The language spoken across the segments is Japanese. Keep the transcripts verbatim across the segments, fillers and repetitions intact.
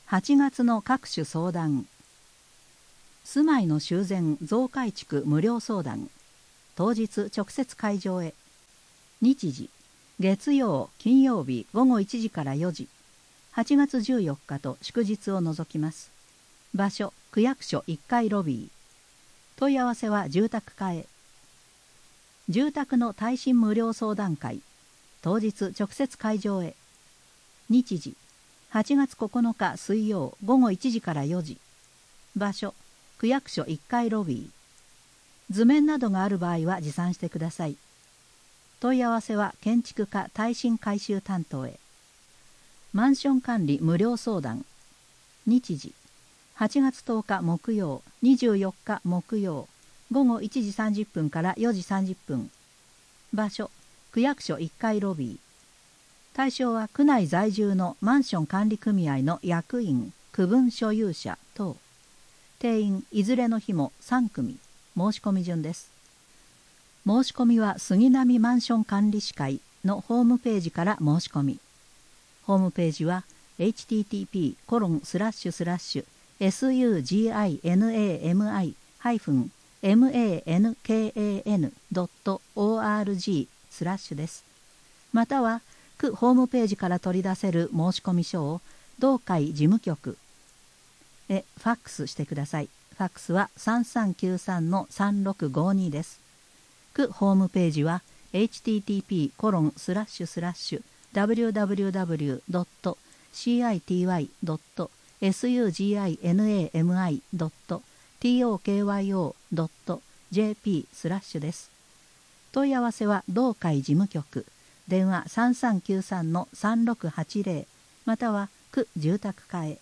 はちがつの各種相談。住まいの修繕増改築無料相談。当日直接会場へ。日時月曜金曜日ごごいちじからよじ。はちがつじゅうよっかと祝日を除きます。場所区役所いっかいロビー。問い合わせは住宅課へ。住宅の耐震無料相談会。当日直接会場へ。日時はちがつここのか水曜ごごいちじからよじ。場所区役所いっかいロビー。図面などがある場合は持参してください。問い合わせは建築課耐震改修担当へ。マンション管理無料相談。日時はちがつとおか木曜にじゅうよっか木曜ごごいちじさんじゅっぷんからよじさんじゅっぷん。場所区役所いっかいロビー。対象は区内在住のマンション管理組合の役員、区分所有者等。定員いずれの日もさんくみ。申し込み順です。申し込みは杉並マンション管理士会のホームページから申し込み。ホームページは エイチティーティーピーコロンスラッシュスラッシュエスユージーアイエヌエーエムアイハイフンマンドットオーアールジー スラッシュです。または区ホームページから取り出せる申込書を同会事務局へファックスしてください。ファックスはさんさんきゅうさんのさんろくごにです。区ホームページは エイチティーティーピーコロンスラッシュスラッシュダブリューダブリューダブリュードットシーアイティーワイドットエスユージーアイエヌエーエムアイドットトクドットジェーピー スラッシュです。問い合わせは同会事務局電話さんさんきゅうさんのさんろくはちゼロまたは区住宅課へ。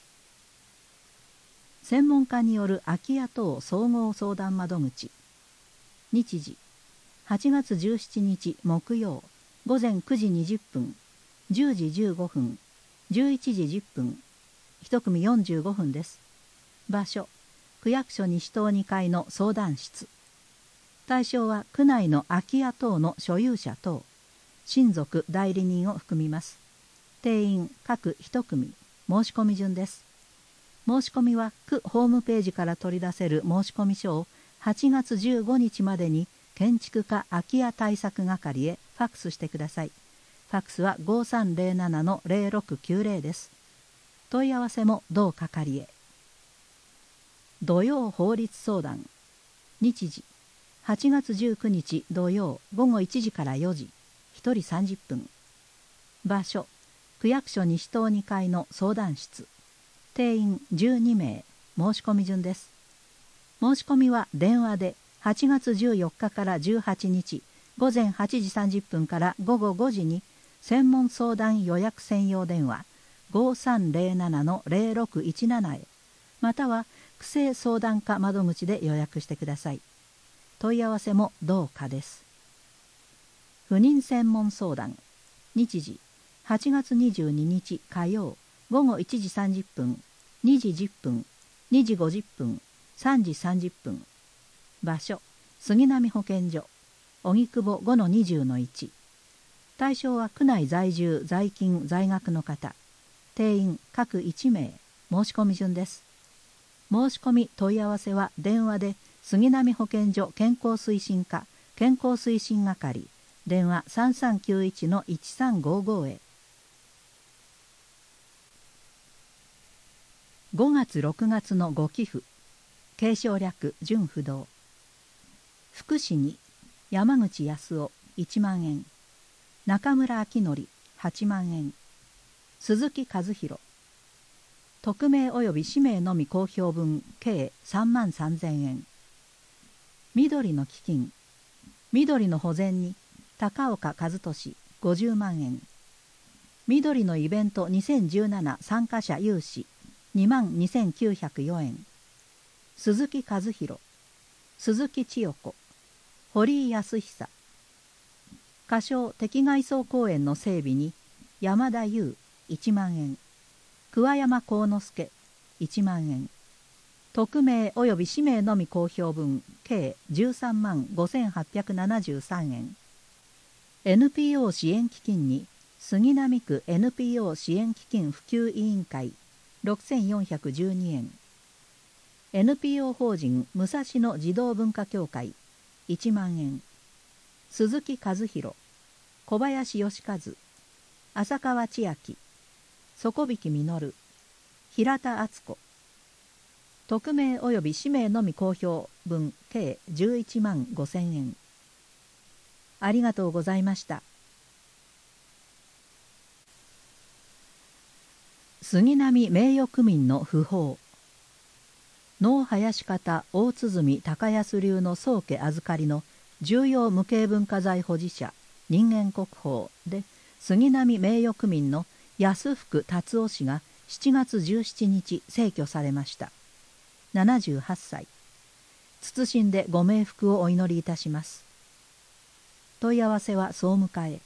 専門家による空き家等総合相談窓口。日時はちがつじゅうしちにち木曜ごぜんくじにじゅっぷんじゅうじじゅうごふんじゅういちじじゅっぷんいち組よんじゅうごふんです。場所区役所西棟にかいの相談室。対象は区内の空き家等の所有者等親族代理人を含みます。定員各いち組。申し込み順です。申し込みは区ホームページから取り出せる申込書をはちがつじゅうごにちまでに建築課空き家対策係へファックスしてください。ファックスはごさんゼロななのゼロろくきゅうゼロです。問い合わせも同係へ。土曜法律相談。日時はちがつじゅうくにち土曜ごごいちじからよじ。ひとりさんじゅっぷん。場所区役所西棟にかいの相談室。定員じゅうにめい。申し込み順です。申し込みは電話ではちがつじゅうよっかからじゅうはちにちごぜんはちじさんじゅっぷんからごごごじに専門相談予約専用電話ごさんゼロななのゼロろくいちななへまたは区政相談課窓口で予約してください。問い合わせも同課です。不妊専門相談。日時はちがつにじゅうににち火曜ごごいちじさんじゅっぷんにじじゅっぷんにじごじゅっぷんさんじさんじゅっぷん。場所杉並保健所荻窪 ごのにじゅうのいち。対象は区内在住在勤在学の方。定員各いちめい。申し込み順です。申し込み問い合わせは電話で杉並保健所健康推進課健康推進係電話さんさんきゅういちのいちさんごごへ。ごがつろくがつのご寄付。継承略純不動。福祉に山口康夫いちまんえん、中村明則はちまんえん、鈴木和弘。匿名及び氏名のみ公表分計さんまんさんぜんえん。緑の基金緑の保全に高岡和俊ごじゅうまんえん。緑のイベントにせんじゅうなな参加者有志にまんにせんきゅうひゃくよえん。鈴木和弘、鈴木千代子、堀井康久。仮称敵外装公園の整備に山田優いちまんえん、桑山幸之助いちまんえん。匿名及び氏名のみ公表分計じゅうさんまんごせんはっぴゃくななじゅうさんえん。エヌピーオー 支援基金に杉並区 エヌピーオー 支援基金普及委員会ろくせんよんひゃくじゅうにえん。エヌピーオー 法人武蔵野児童文化協会いちまんえん。鈴木和弘、小林義和、浅川千秋、底引実、平田敦子。匿名及び氏名のみ公表分計じゅういちまんごせんえん。ありがとうございました。杉並名誉区民の訃報。能林方大鼓高安流の宗家預かりの重要無形文化財保持者人間国宝で杉並名誉区民の安福達夫氏がしちがつじゅうしちにち逝去されました。ななじゅうはっさい。謹んでご冥福をお祈りいたします。問い合わせは総務課へ。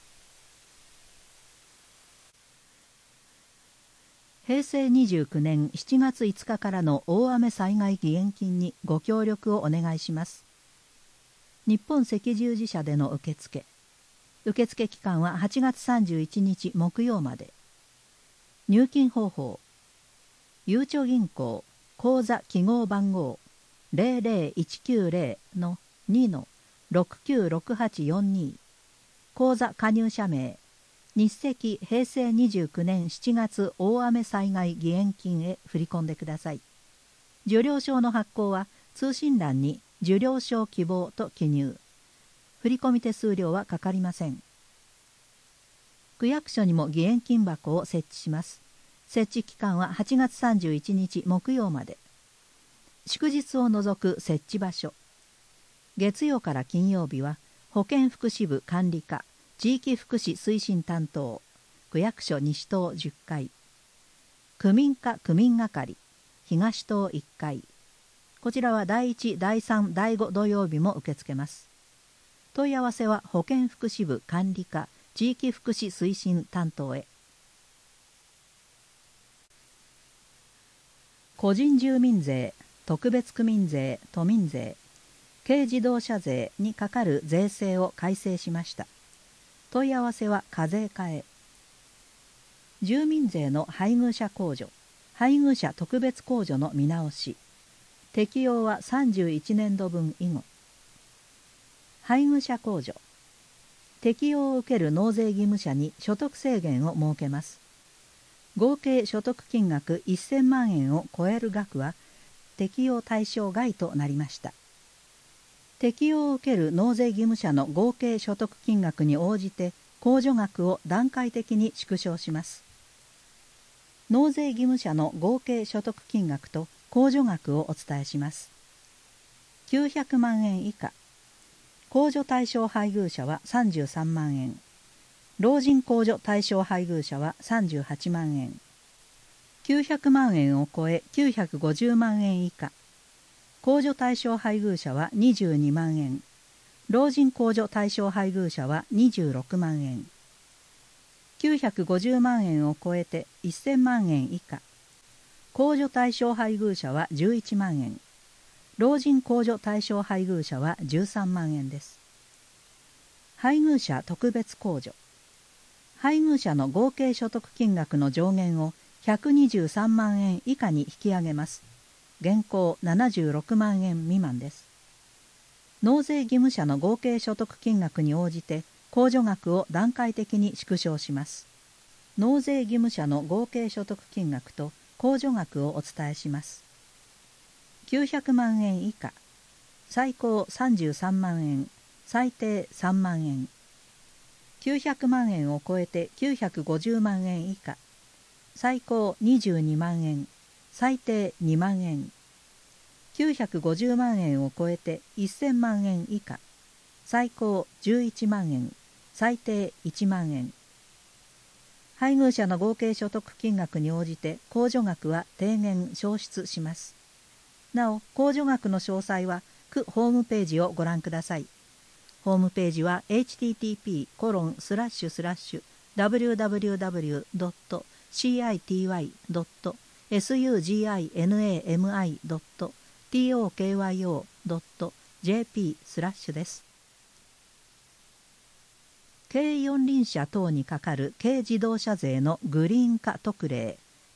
へいせいにじゅうきゅうねんしちがついつかからの大雨災害義援金にご協力をお願いします。日本赤十字社での受付。受付期間ははちがつさんじゅういちにち木曜まで。入金方法。ゆうちょ銀行口座記号番号 ゼロゼロいちきゅうゼロのにのろくきゅうろくはちよんに。口座加入者名日赤へいせいにじゅうきゅうねんしちがつ大雨災害義援金へ振り込んでください。受領証の発行は通信欄に受領証希望と記入。振込手数料はかかりません。区役所にも義援金箱を設置します。設置期間ははちがつさんじゅういちにち木曜まで。祝日を除く設置場所。月曜から金曜日は保健福祉部管理課地域福祉推進担当区役所西棟じゅっかい。区民課区民係東棟いっかい。こちらはだいいち、だいさん、だいご土曜日も受け付けます。問い合わせは保健福祉部管理課地域福祉推進担当へ。個人住民税、特別区民税、都民税、軽自動車税にかかる税制を改正しました。問い合わせは課税課へ。住民税の配偶者控除、配偶者特別控除の見直し。適用はさんじゅういちねんどぶん以後。配偶者控除。適用を受ける納税義務者に所得制限を設けます。合計所得金額せんまんえんを超える額は適用対象外となりました。適用を受ける納税義務者の合計所得金額に応じて控除額を段階的に縮小します。納税義務者の合計所得金額と控除額をお伝えします。きゅうひゃくまんえん以下。控除対象配偶者はさんじゅうさんまんえん。老人控除対象配偶者はさんじゅうはちまんえん。きゅうひゃくまんえんを超えきゅうひゃくごじゅうまんえん以下。控除対象配偶者はにじゅうにまんえん。老人控除対象配偶者はにじゅうろくまんえん。きゅうひゃくごじゅうまんえんを超えてせんまんえん以下。控除対象配偶者はじゅういちまんえん。老人控除対象配偶者はじゅうさんまんえんです。配偶者特別控除。配偶者の合計所得金額の上限をひゃくにじゅうさんまんえん以下に引き上げます。現行ななじゅうろくまんえん未満です。納税義務者の合計所得金額に応じて控除額を段階的に縮小します。納税義務者の合計所得金額と控除額をお伝えします。きゅうひゃくまんえん以下、最高さんじゅうさんまんえん、最低さんまんえん。きゅうひゃくまんえんを超えてきゅうひゃくごじゅうまんえん以下、最高にじゅうにまんえん、最低にまんえん。きゅうひゃくごじゅうまんえんを超えてせんまんえん以下、最高じゅういちまんえん、最低いちまんえん。配偶者の合計所得金額に応じて控除額は低減消失します。なお、控除額の詳細は区ホームページをご覧ください。ホームページは エイチティーティーピーコロンスラッシュスラッシュダブリューダブリューダブリュードットシーアイティーワイドットエスユージーアイエヌエーエムアイドットティーオーケーワイオードットジェーピー スラッシュです。軽四輪車等にかかる軽自動車税のグリーン化特例、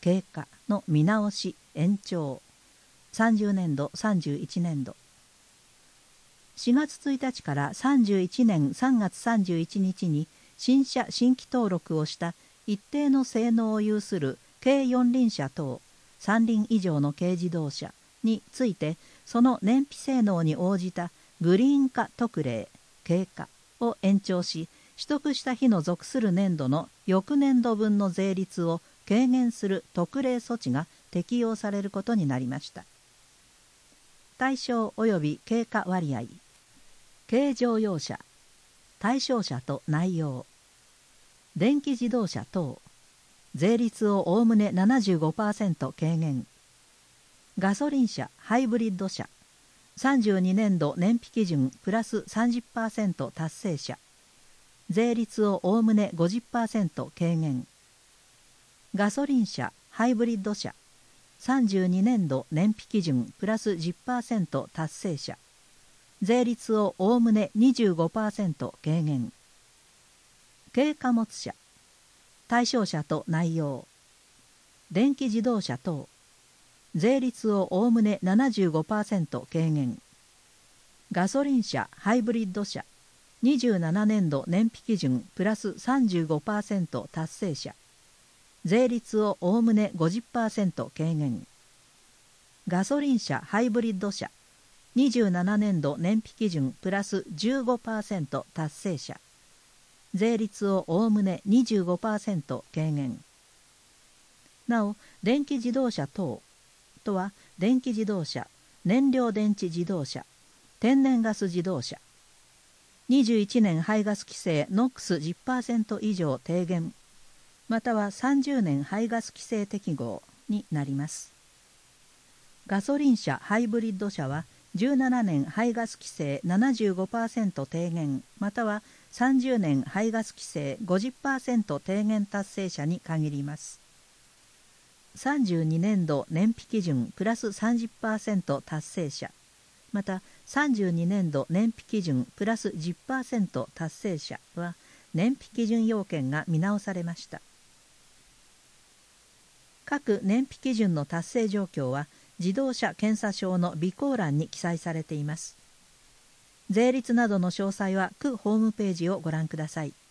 経過の見直し延長、さんじゅうねんどさんじゅういちねんど、しがつついたちからさんじゅういちねんさんがつさんじゅういちにちに新車新規登録をした一定の性能を有する軽四輪車等さん輪以上の軽自動車について、その燃費性能に応じたグリーン化特例経過を延長し、取得した日の属する年度の翌年度分の税率を軽減する特例措置が適用されることになりました。対象及び経過割合、軽乗用車、対象者と内容、電気自動車等、税率をおおむね ななじゅうごパーセント 軽減、ガソリン車、ハイブリッド車、さんじゅうにねんど燃費基準プラス さんじゅっパーセント 達成者、税率をおおむね ごじゅっパーセント 軽減、ガソリン車、ハイブリッド車、さんじゅうにねんど燃費基準プラス じゅっパーセント 達成者、税率をおおむね にじゅうごパーセント 軽減、軽貨物車、対象者と内容、電気自動車等、税率をおおむね ななじゅうごパーセント 軽減、ガソリン車、ハイブリッド車、にじゅうななねんど燃費基準プラス さんじゅうごパーセント 達成者、税率をおおむね ごじゅっパーセント 軽減、ガソリン車、ハイブリッド車、にじゅうななねんど燃費基準プラス じゅうごパーセント 達成者、税率をおおむね にじゅうごパーセント 軽減。なお、電気自動車等とは、電気自動車、燃料電池自動車、天然ガス自動車、にじゅういちねん排ガス規制 ノックスじゅっパーセント 以上低減、またはさんじゅうねん排ガス規制適合になります。ガソリン車、ハイブリッド車はじゅうななねん排ガス規制 ななじゅうごパーセント 低減、またはさんじゅうねん排ガス規制 ごじゅっパーセント 低減達成者に限ります。さんじゅうにねんど燃費基準プラス さんじゅっパーセント 達成者、またさんじゅうにねんど燃費基準プラス じゅっパーセント 達成者は燃費基準要件が見直されました。各燃費基準の達成状況は自動車検査証の備考欄に記載されています。税率などの詳細は区ホームページをご覧ください。